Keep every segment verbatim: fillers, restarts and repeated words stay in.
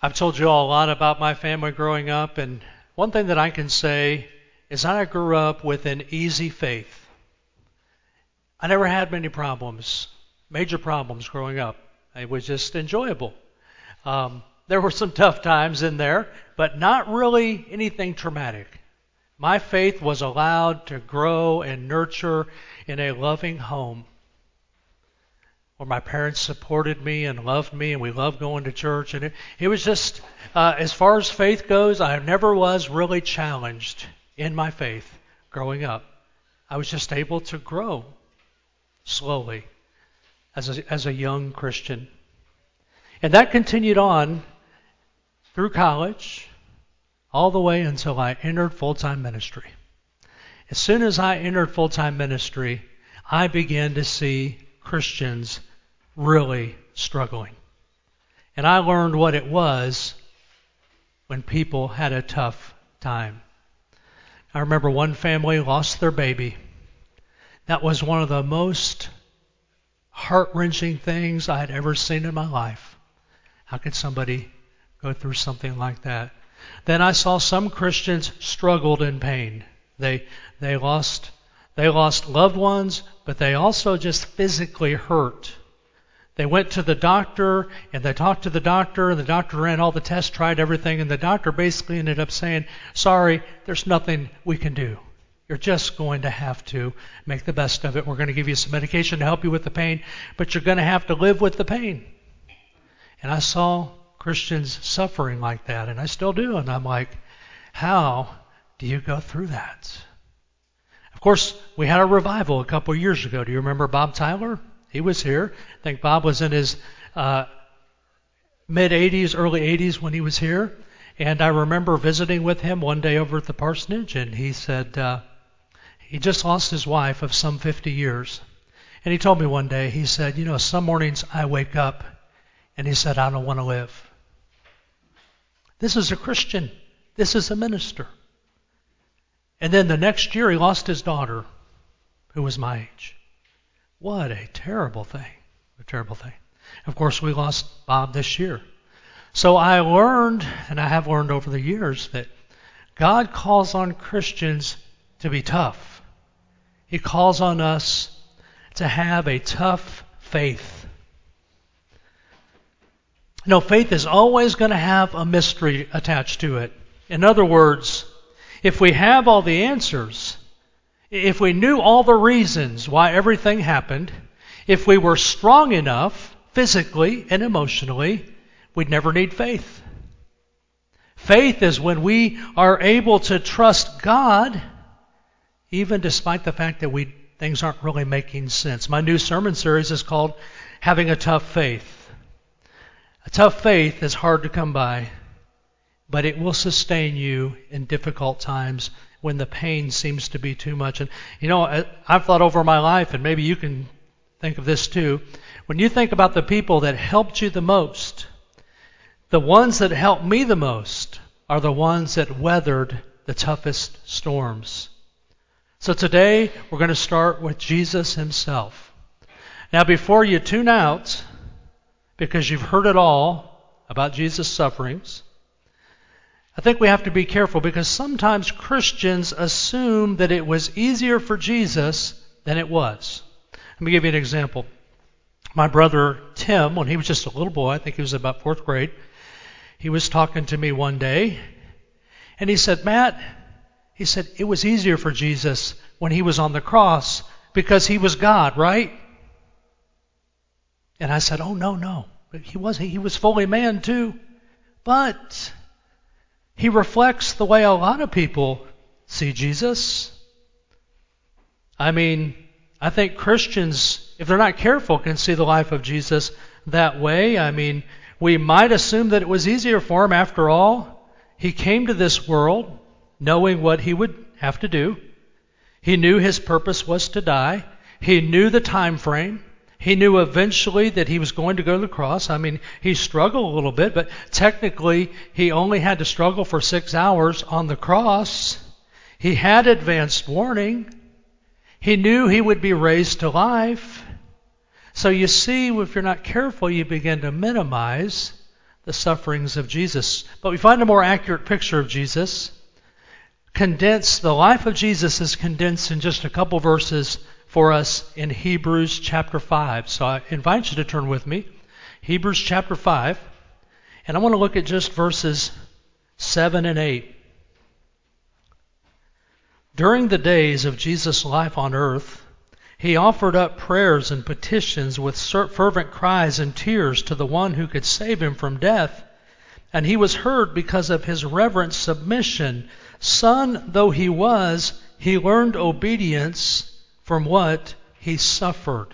I've told you all a lot about my family growing up, and one thing that I can say is I grew up with an easy faith. I never had many problems, major problems growing up. It was just enjoyable. Um, there were some tough times in there, but not really anything traumatic. My faith was allowed to grow and nurture in a loving home where my parents supported me and loved me, and we loved going to church. And it, it was just, uh, as far as faith goes, I never was really challenged in my faith growing up. I was just able to grow slowly as a, as a young Christian. And that continued on through college, all the way until I entered full-time ministry. As soon as I entered full-time ministry, I began to see Christians really struggling. And I learned what it was when people had a tough time. I remember one family lost their baby. That was one of the most heart-wrenching things I had ever seen in my life. How could somebody go through something like that? Then I saw some Christians struggled in pain. They they lost they lost loved ones, but they also just physically hurt. They went to the doctor and they talked to the doctor, and the doctor ran all the tests, tried everything, and the doctor basically ended up saying, "Sorry, there's nothing we can do. You're just going to have to make the best of it. We're going to give you some medication to help you with the pain, but you're going to have to live with the pain." And I saw Christians suffering like that, and I still do. And I'm like, how do you go through that? Of course, we had a revival a couple of years ago. Do you remember Bob Tyler? He was here. I think Bob was in his uh, mid-eighties, early eighties when he was here. And I remember visiting with him one day over at the parsonage, and he said uh, he just lost his wife of some fifty years. And he told me one day, he said, you know, some mornings I wake up, and he said, I don't want to live. This is a Christian. This is a minister. And then the next year he lost his daughter, who was my age. What a terrible thing. A terrible thing. Of course, we lost Bob this year. So I learned, and I have learned over the years, that God calls on Christians to be tough. He calls on us to have a tough faith. No, faith is always going to have a mystery attached to it. In other words, if we have all the answers, if we knew all the reasons why everything happened, if we were strong enough physically and emotionally, we'd never need faith. Faith is when we are able to trust God, even despite the fact that we things aren't really making sense. My new sermon series is called Having a Tough Faith. A tough faith is hard to come by, but it will sustain you in difficult times when the pain seems to be too much. And you know, I've thought over my life, and maybe you can think of this too. When you think about the people that helped you the most, the ones that helped me the most are the ones that weathered the toughest storms. So today, we're going to start with Jesus himself. Now, before you tune out, because you've heard it all about Jesus' sufferings, I think we have to be careful, because sometimes Christians assume that it was easier for Jesus than it was. Let me give you an example. My brother Tim, when he was just a little boy, I think he was about fourth grade, he was talking to me one day, and he said, Matt, he said, it was easier for Jesus when he was on the cross because he was God, right? And I said, oh, no, no. He was, he was fully man too. But he reflects the way a lot of people see Jesus. I mean, I think Christians, if they're not careful, can see the life of Jesus that way. I mean, we might assume that it was easier for him. After all, he came to this world knowing what he would have to do. He knew his purpose was to die. He knew the time frame. He knew eventually that he was going to go to the cross. I mean, he struggled a little bit, but technically he only had to struggle for six hours on the cross. He had advanced warning. He knew he would be raised to life. So you see, if you're not careful, you begin to minimize the sufferings of Jesus. But we find a more accurate picture of Jesus. Condensed, the life of Jesus is condensed in just a couple verses for us in Hebrews chapter five. So I invite you to turn with me. Hebrews chapter five. And I want to look at just verses seven and eight. During the days of Jesus' life on earth, he offered up prayers and petitions with fervent cries and tears to the one who could save him from death. And he was heard because of his reverent submission. Son though he was, he learned obedience from what he suffered.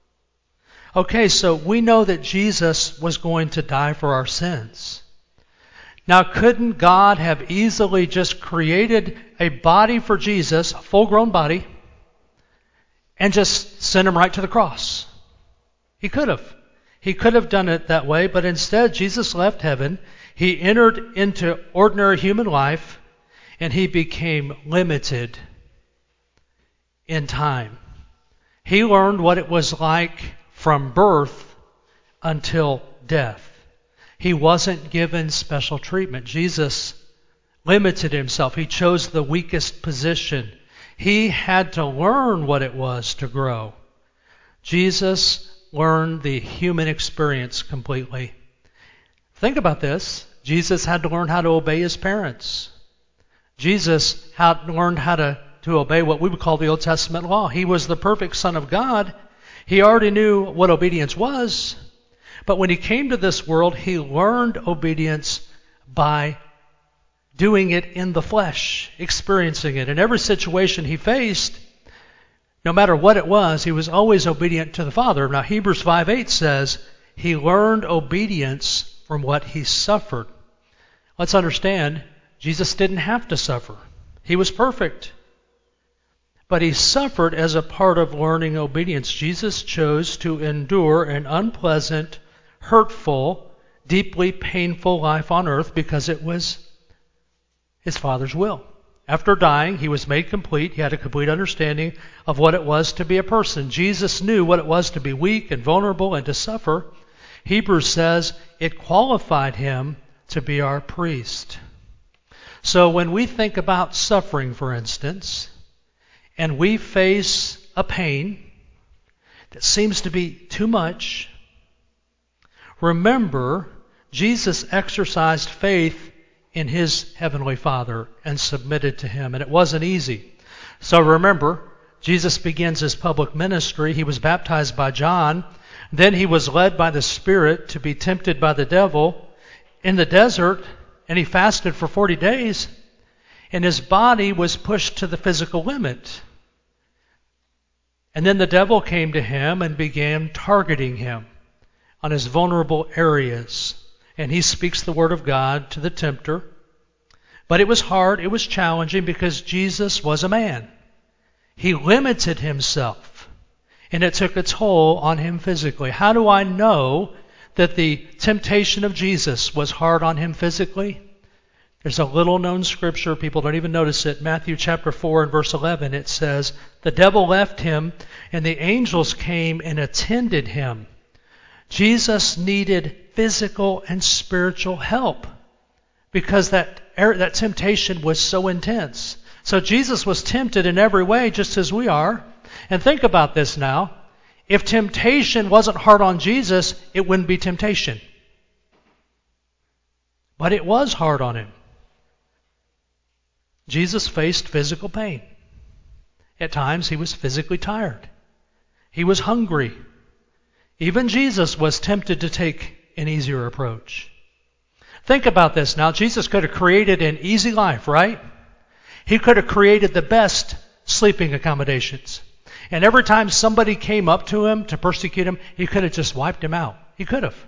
Okay, so we know that Jesus was going to die for our sins. Now, couldn't God have easily just created a body for Jesus, a full-grown body, and just sent him right to the cross? He could have. He could have done it that way, but instead Jesus left heaven. He entered into ordinary human life, and he became limited in time. He learned what it was like from birth until death. He wasn't given special treatment. Jesus limited himself. He chose the weakest position. He had to learn what it was to grow. Jesus learned the human experience completely. Think about this. Jesus had to learn how to obey his parents. Jesus had learned how to, to obey what we would call the Old Testament law. He was the perfect Son of God. He already knew what obedience was. But when he came to this world, he learned obedience by doing it in the flesh, experiencing it. In every situation he faced, no matter what it was, he was always obedient to the Father. Now, Hebrews five eight says he learned obedience from what he suffered. Let's understand, Jesus didn't have to suffer. He was perfect. But he suffered as a part of learning obedience. Jesus chose to endure an unpleasant, hurtful, deeply painful life on earth because it was his Father's will. After dying, he was made complete. He had a complete understanding of what it was to be a person. Jesus knew what it was to be weak and vulnerable and to suffer. Hebrews says it qualified him to be our priest. So when we think about suffering, for instance, and we face a pain that seems to be too much, remember, Jesus exercised faith in his heavenly Father and submitted to him, and it wasn't easy. So remember, Jesus begins his public ministry. He was baptized by John. Then he was led by the Spirit to be tempted by the devil in the desert, and he fasted for forty days, and his body was pushed to the physical limit. And then the devil came to him and began targeting him on his vulnerable areas. And he speaks the word of God to the tempter. But it was hard, it was challenging because Jesus was a man. He limited himself, and it took a toll on him physically. How do I know that the temptation of Jesus was hard on him physically? There's a little known scripture, people don't even notice it. Matthew chapter four and verse eleven, it says, the devil left him, and the angels came and attended him. Jesus needed physical and spiritual help because that, that temptation was so intense. So Jesus was tempted in every way, just as we are. And think about this now. If temptation wasn't hard on Jesus, it wouldn't be temptation. But it was hard on him. Jesus faced physical pain. At times he was physically tired. He was hungry. Even Jesus was tempted to take an easier approach. Think about this now. Jesus could have created an easy life, right? He could have created the best sleeping accommodations. And every time somebody came up to him to persecute him, he could have just wiped him out. He could have.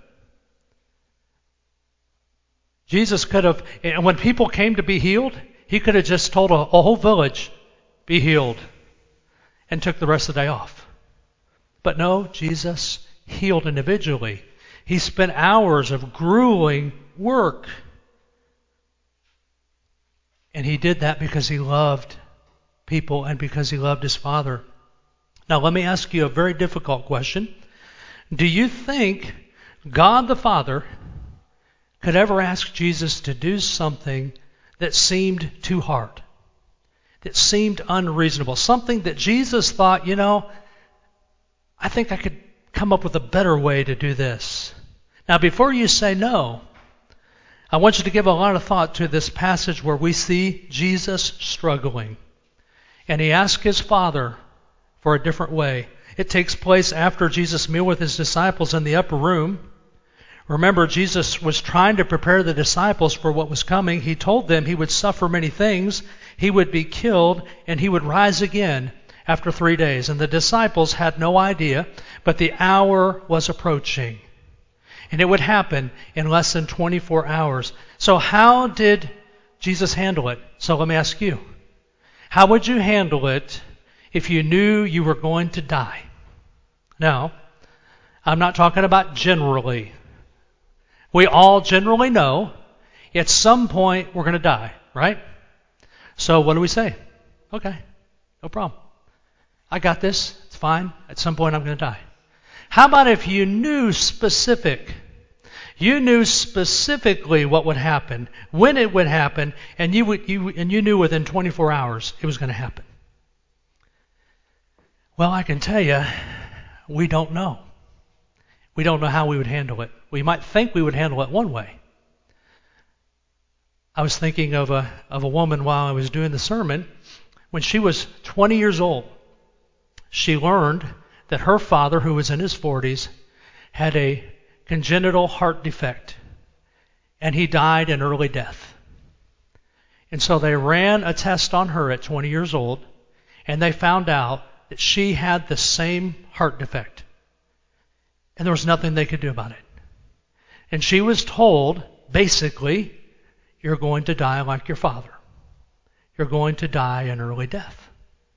Jesus could have, and when people came to be healed, he could have just told a, a whole village, be healed, and took the rest of the day off. But no, Jesus healed individually. He spent hours of grueling work. And he did that because he loved people and because he loved his Father. Now let me ask you a very difficult question. Do you think God the Father could ever ask Jesus to do something that seemed too hard, that seemed unreasonable, something that Jesus thought, you know, I think I could come up with a better way to do this. Now, before you say no, I want you to give a lot of thought to this passage where we see Jesus struggling. And he asked his Father for a different way. It takes place after Jesus' meal with his disciples in the upper room. Remember, Jesus was trying to prepare the disciples for what was coming. He told them he would suffer many things, he would be killed, and he would rise again after three days. And the disciples had no idea, but the hour was approaching. And it would happen in less than twenty-four hours. So how did Jesus handle it? So let me ask you, how would you handle it if you knew you were going to die? Now, I'm not talking about generally. We all generally know at some point we're going to die, right? So what do we say? Okay, no problem. I got this. It's fine. At some point I'm going to die. How about if you knew specific, you knew specifically what would happen, when it would happen, and you would, you and you knew within twenty-four hours it was going to happen? Well, I can tell you, we don't know. We don't know how we would handle it. We might think we would handle it one way. I was thinking of a of a woman while I was doing the sermon. When she was twenty years old, she learned that her father, who was in his forties, had a congenital heart defect, and he died an early death. And so they ran a test on her at twenty years old, and they found out that she had the same heart defect. And there was nothing they could do about it. And she was told, basically, you're going to die like your father. You're going to die an early death.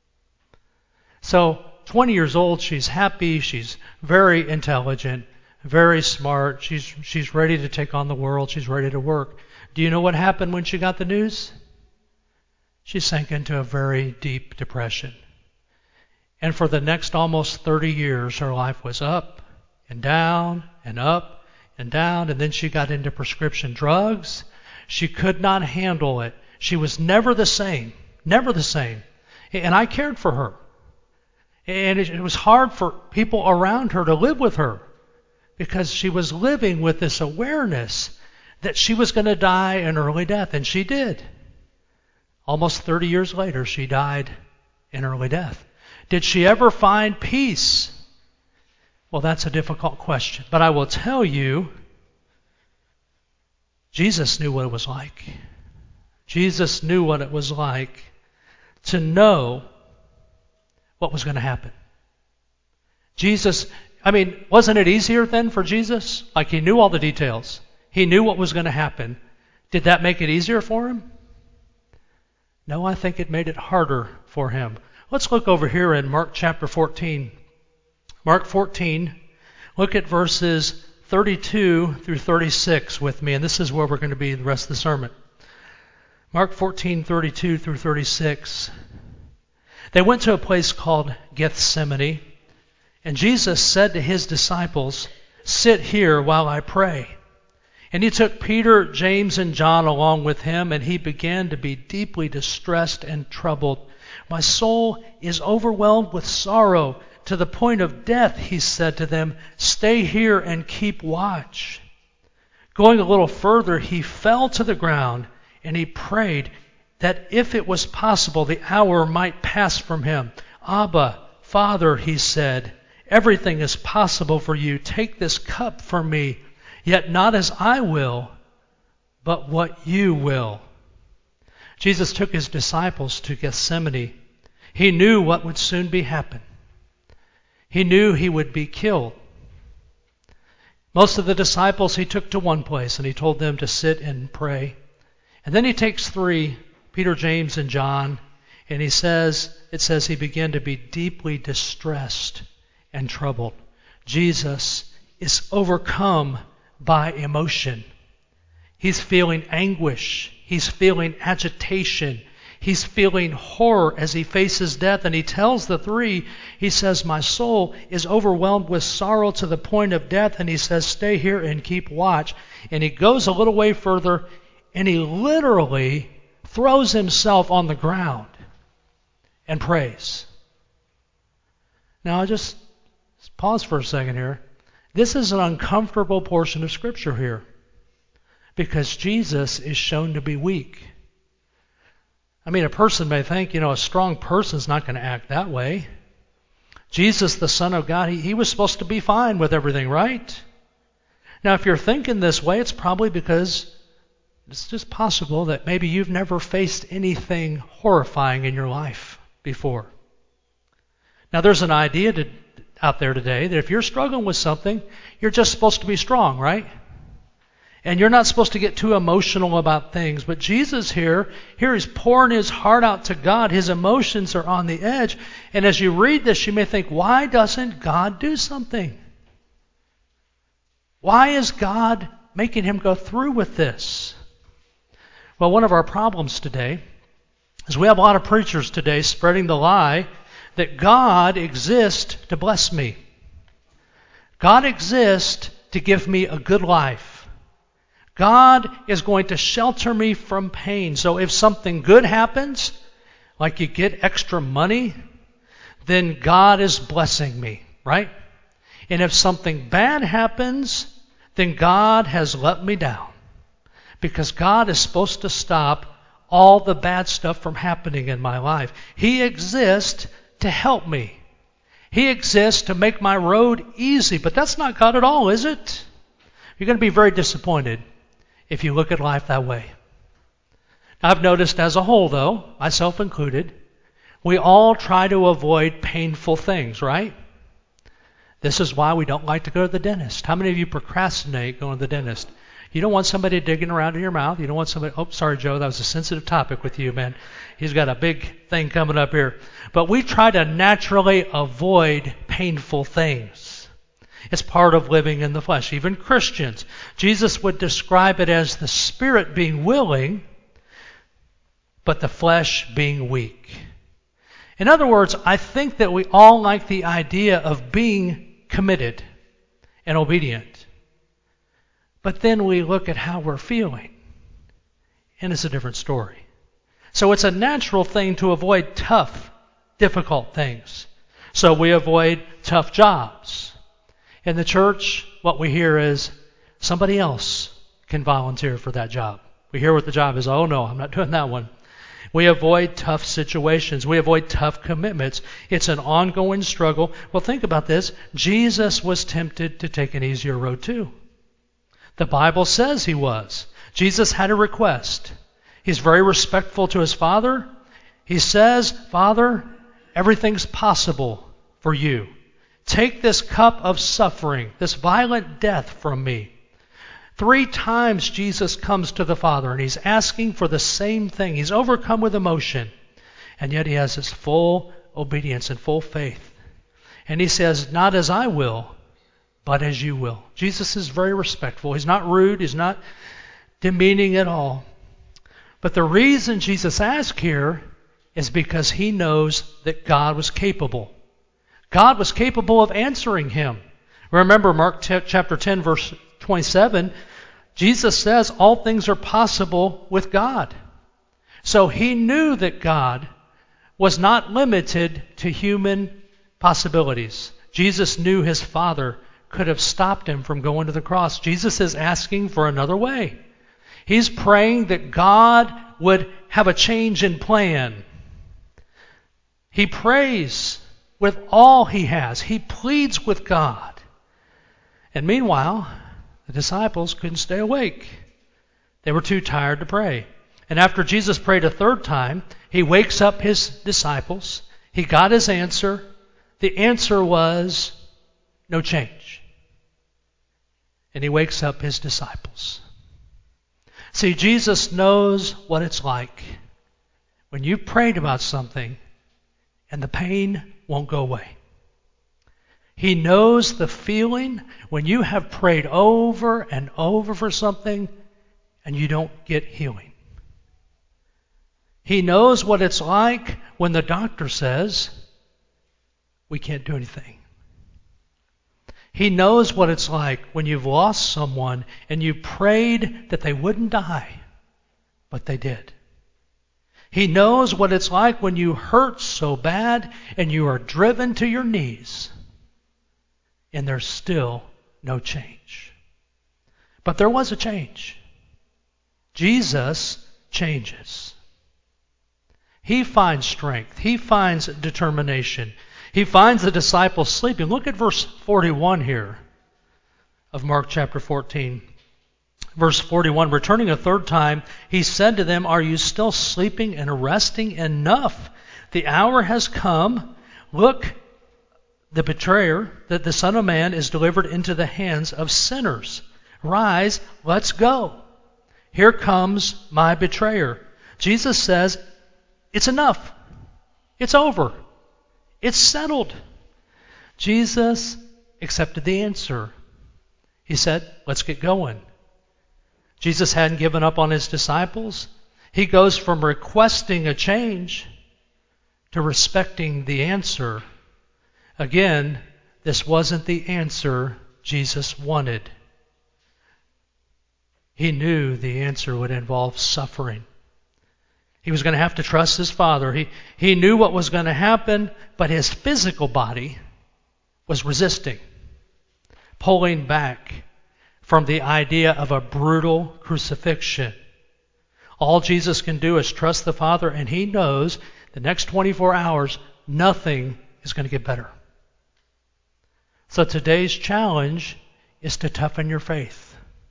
So, twenty years old, she's happy, she's very intelligent, very smart, she's she's ready to take on the world, she's ready to work. Do you know what happened when she got the news? She sank into a very deep depression. And for the next almost thirty years, her life was up and down and up and down, and then she got into prescription drugs. She could not handle it. She was never the same, never the same. And I cared for her. And it was hard for people around her to live with her because she was living with this awareness that she was going to die an early death, and she did. Almost thirty years later, she died an early death. Did she ever find peace? Well, that's a difficult question. But I will tell you, Jesus knew what it was like. Jesus knew what it was like to know what was going to happen. Jesus, I mean, wasn't it easier then for Jesus? Like he knew all the details. He knew what was going to happen. Did that make it easier for him? No, I think it made it harder for him. Let's look over here in Mark chapter fourteen. Mark fourteen, look at verses thirty-two through thirty-six with me, and this is where we're going to be the rest of the sermon. Mark fourteen, thirty-two through thirty-six. They went to a place called Gethsemane, and Jesus said to his disciples, "Sit here while I pray." And he took Peter, James, and John along with him, and he began to be deeply distressed and troubled. "My soul is overwhelmed with sorrow to the point of death," he said to them. "Stay here and keep watch." Going a little further, he fell to the ground and he prayed that if it was possible, the hour might pass from him. "Abba, Father," he said, "everything is possible for you. Take this cup from me, yet not as I will, but what you will." Jesus took his disciples to Gethsemane. He knew what would soon be happen. He knew he would be killed. Most of the disciples he took to one place and he told them to sit and pray. And then he takes three, Peter, James, and John, and he says, it says he began to be deeply distressed and troubled. Jesus is overcome by emotion. He's feeling anguish. He's feeling agitation. He's feeling horror as he faces death, and he tells the three, he says, my soul is overwhelmed with sorrow to the point of death, and he says, stay here and keep watch. And he goes a little way further, and he literally throws himself on the ground and prays. Now, I'll just pause for a second here. This is an uncomfortable portion of Scripture here, because Jesus is shown to be weak. I mean, a person may think, you know, a strong person's not going to act that way. Jesus, the Son of God, he, he was supposed to be fine with everything, right? Now, if you're thinking this way, it's probably because it's just possible that maybe you've never faced anything horrifying in your life before. Now, there's an idea to, out there today that if you're struggling with something, you're just supposed to be strong, right? And you're not supposed to get too emotional about things. But Jesus here, here he's pouring his heart out to God. His emotions are on the edge. And as you read this, you may think, why doesn't God do something? Why is God making him go through with this? Well, one of our problems today is we have a lot of preachers today spreading the lie that God exists to bless me. God exists to give me a good life. God is going to shelter me from pain. So if something good happens, like you get extra money, then God is blessing me, right? And if something bad happens, then God has let me down. Because God is supposed to stop all the bad stuff from happening in my life. He exists to help me. He exists to make my road easy. But that's not God at all, is it? You're going to be very disappointed if you look at life that way. I've noticed as a whole, though, myself included, we all try to avoid painful things, right? This is why we don't like to go to the dentist. How many of you procrastinate going to the dentist? You don't want somebody digging around in your mouth. You don't want somebody, oh, sorry, Joe, that was a sensitive topic with you, man. He's got a big thing coming up here. But we try to naturally avoid painful things. It's part of living in the flesh. Even Christians, Jesus would describe it as the spirit being willing, but the flesh being weak. In other words, I think that we all like the idea of being committed and obedient. But then we look at how we're feeling, and it's a different story. So it's a natural thing to avoid tough, difficult things. So we avoid tough jobs. In the church, what we hear is somebody else can volunteer for that job. We hear what the job is. Oh, no, I'm not doing that one. We avoid tough situations. We avoid tough commitments. It's an ongoing struggle. Well, think about this. Jesus was tempted to take an easier road too. The Bible says he was. Jesus had a request. He's very respectful to his Father. He says, Father, everything's possible for you. Take this cup of suffering, this violent death from me. Three times Jesus comes to the Father and he's asking for the same thing. He's overcome with emotion. And yet he has this full obedience and full faith. And he says, not as I will, but as you will. Jesus is very respectful. He's not rude. He's not demeaning at all. But the reason Jesus asked here is because he knows that God was capable. God was capable of answering him. Remember Mark t- chapter ten, verse twenty-seven, Jesus says all things are possible with God. So he knew that God was not limited to human possibilities. Jesus knew his Father could have stopped him from going to the cross. Jesus is asking for another way. He's praying that God would have a change in plan. He prays with all he has. He pleads with God. And meanwhile, the disciples couldn't stay awake. They were too tired to pray. And after Jesus prayed a third time, he wakes up his disciples. He got his answer. The answer was no change. And he wakes up his disciples. See, Jesus knows what it's like when you've prayed about something and the pain won't go away. He knows the feeling when you have prayed over and over for something and you don't get healing. He knows what it's like when the doctor says, we can't do anything. He knows what it's like when you've lost someone and you prayed that they wouldn't die, but they did. He knows what it's like when you hurt so bad and you are driven to your knees and there's still no change. But there was a change. Jesus changes. He finds strength. He finds determination. He finds the disciples sleeping. Look at verse forty-one here of Mark chapter fourteen. Verse forty-one, returning a third time, he said to them, are you still sleeping and resting? Enough. The hour has come. Look, the betrayer, that the Son of Man is delivered into the hands of sinners. Rise, let's go. Here comes my betrayer. Jesus says, it's enough. It's over. It's settled. Jesus accepted the answer. He said, let's get going. Jesus hadn't given up on his disciples. He goes from requesting a change to respecting the answer. Again, this wasn't the answer Jesus wanted. He knew the answer would involve suffering. He was going to have to trust his Father. He, he knew what was going to happen, but his physical body was resisting, pulling back from the idea of a brutal crucifixion. All Jesus can do is trust the Father, and he knows the next twenty-four hours, nothing is going to get better. So today's challenge is to toughen your faith.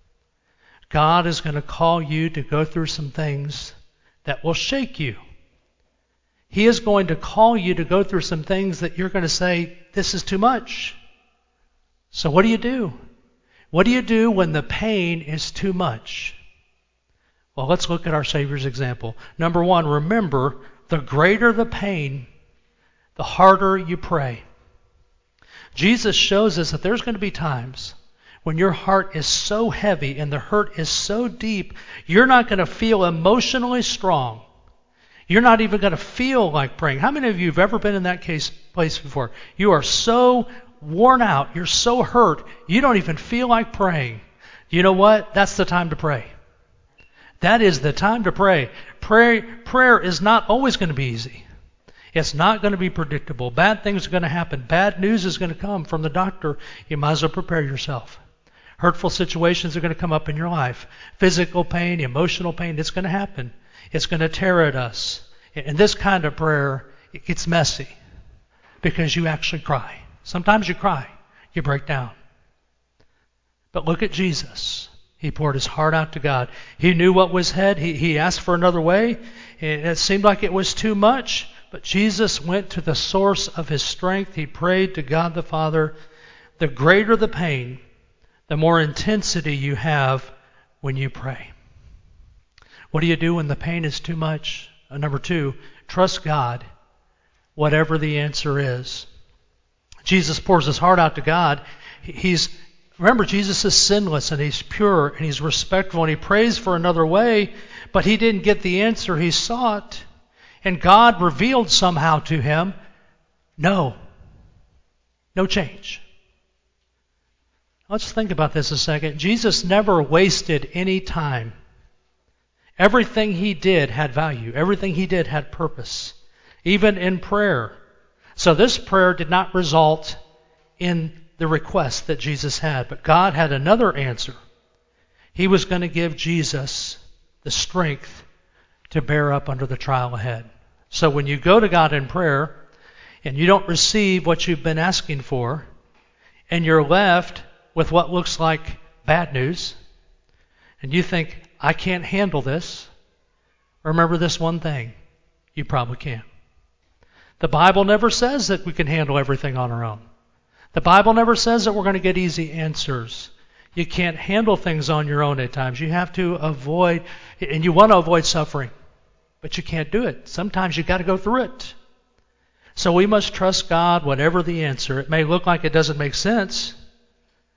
God is going to call you to go through some things that will shake you. He is going to call you to go through some things that you're going to say, this is too much. So what do you do? What do you do when the pain is too much? Well, let's look at our Savior's example. Number one, remember, the greater the pain, the harder you pray. Jesus shows us that there's going to be times when your heart is so heavy and the hurt is so deep, you're not going to feel emotionally strong. You're not even going to feel like praying. How many of you have ever been in that case place before? You are so worn out, you're so hurt, you don't even feel like praying. You know what? That's the time to pray. That is the time to pray. Prayer, prayer is not always going to be easy. It's not going to be predictable. Bad things are going to happen. Bad news is going to come from the doctor. You might as well prepare yourself. Hurtful situations are going to come up in your life. Physical pain, emotional pain, it's going to happen. It's going to tear at us. And this kind of prayer, it gets messy because you actually cry. Sometimes you cry. You break down. But look at Jesus. He poured his heart out to God. He knew what was ahead. He, he asked for another way. It seemed like it was too much. But Jesus went to the source of his strength. He prayed to God the Father. The greater the pain, the more intensity you have when you pray. What do you do when the pain is too much? Uh, number two, trust God, whatever the answer is. Jesus pours his heart out to God. He's remember, Jesus is sinless and he's pure and he's respectful and he prays for another way, but he didn't get the answer he sought. And God revealed somehow to him, no, no change. Let's think about this a second. Jesus never wasted any time. Everything he did had value. Everything he did had purpose, even in prayer. So this prayer did not result in the request that Jesus had, but God had another answer. He was going to give Jesus the strength to bear up under the trial ahead. So when you go to God in prayer and you don't receive what you've been asking for, and you're left with what looks like bad news, and you think, I can't handle this, remember this one thing, you probably can. The Bible never says that we can handle everything on our own. The Bible never says that we're going to get easy answers. You can't handle things on your own at times. You have to avoid, and you want to avoid suffering, but you can't do it. Sometimes you've got to go through it. So we must trust God, whatever the answer. It may look like it doesn't make sense.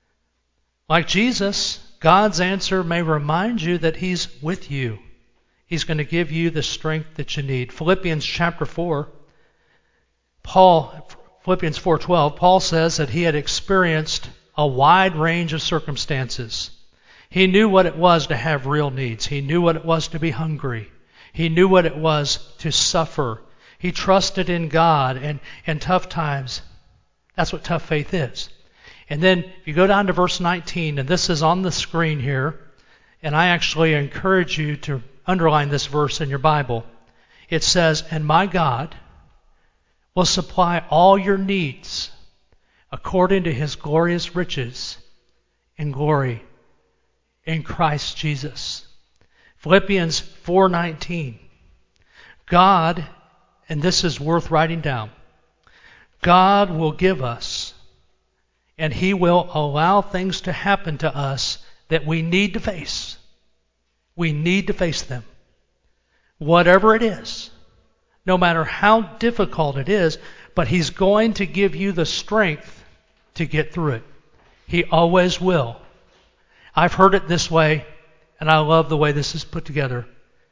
Like Jesus, God's answer may remind you that he's with you. He's going to give you the strength that you need. Philippians chapter four, Paul, Philippians four twelve, Paul says that he had experienced a wide range of circumstances. He knew what it was to have real needs. He knew what it was to be hungry. He knew what it was to suffer. He trusted in God and in tough times. That's what tough faith is. And then if you go down to verse nineteen, and this is on the screen here, and I actually encourage you to underline this verse in your Bible. It says, "And my God will supply all your needs according to his glorious riches in glory in Christ Jesus." Philippians four nineteen. God, and this is worth writing down, God will give us, and he will allow things to happen to us that we need to face. We need to face them. Whatever it is, no matter how difficult it is, but he's going to give you the strength to get through it. He always will. I've heard it this way, and I love the way this is put together.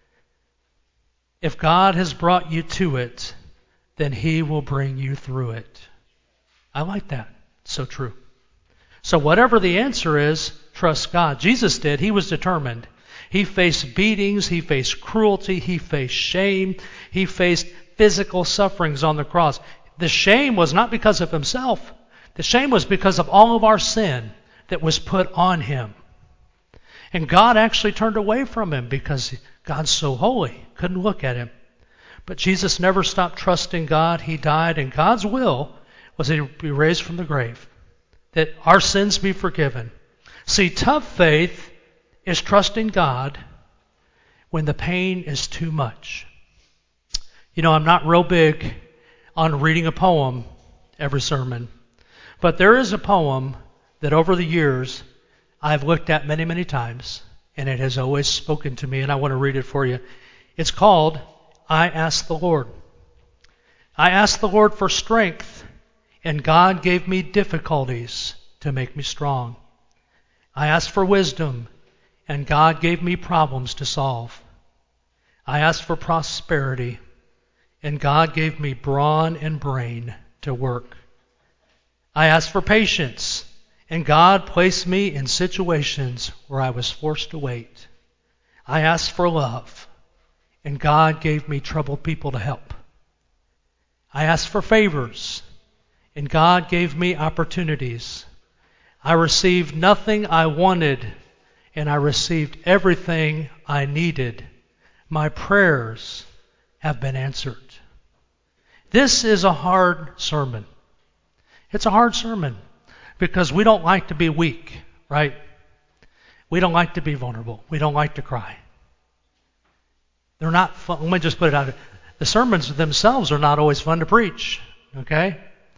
If God has brought you to it, then he will bring you through it. I like that. It's so true. So whatever the answer is, trust God. Jesus did. He was determined. He faced beatings. He faced cruelty. He faced shame. He faced physical sufferings on the cross. The shame was not because of himself. The shame was because of all of our sin that was put on him. And God actually turned away from him because God's so holy. Couldn't look at him. But Jesus never stopped trusting God. He died, and God's will was that he would be raised from the grave, that our sins be forgiven. See, tough faith is trusting God when the pain is too much. You know, I'm not real big on reading a poem every sermon, but there is a poem that over the years I've looked at many, many times, and it has always spoken to me, and I want to read it for you. It's called I Asked the Lord. I asked the Lord for strength, and God gave me difficulties to make me strong. I asked for wisdom, and God gave me problems to solve. I asked for prosperity, and God gave me brawn and brain to work. I asked for patience, and God placed me in situations where I was forced to wait. I asked for love, and God gave me troubled people to help. I asked for favors, and God gave me opportunities. I received nothing I wanted, and I received everything I needed. My prayers have been answered. This is a hard sermon. It's a hard sermon because we don't like to be weak, right? We don't like to be vulnerable. We don't like to cry. They're not fun. Let me just put it out there. The sermons themselves are not always fun to preach, okay?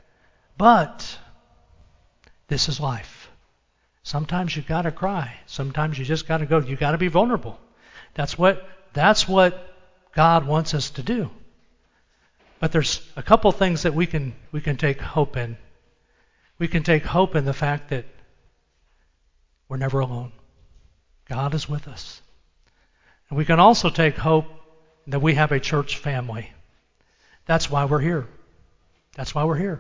But this is life. Sometimes you've got to cry. Sometimes you just got to go. You've got to be vulnerable. That's what, that's what God wants us to do. But there's a couple things that we can we can take hope in. We can take hope in the fact that we're never alone. God is with us. And we can also take hope that we have a church family. That's why we're here. That's why we're here.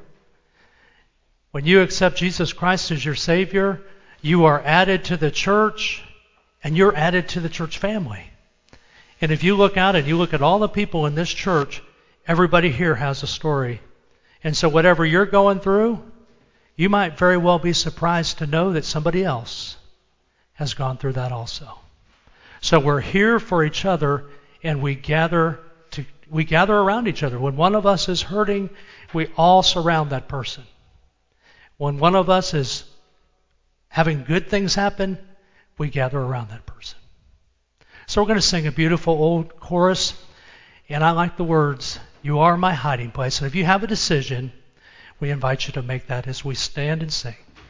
When you accept Jesus Christ as your Savior, you are added to the church, and you're added to the church family. And if you look out and you look at all the people in this church, everybody here has a story. And so whatever you're going through, you might very well be surprised to know that somebody else has gone through that also. So we're here for each other, and we gather to we gather around each other. When one of us is hurting, we all surround that person. When one of us is having good things happen, we gather around that person. So we're going to sing a beautiful old chorus, and I like the words, "You are my hiding place." And if you have a decision, we invite you to make that as we stand and sing.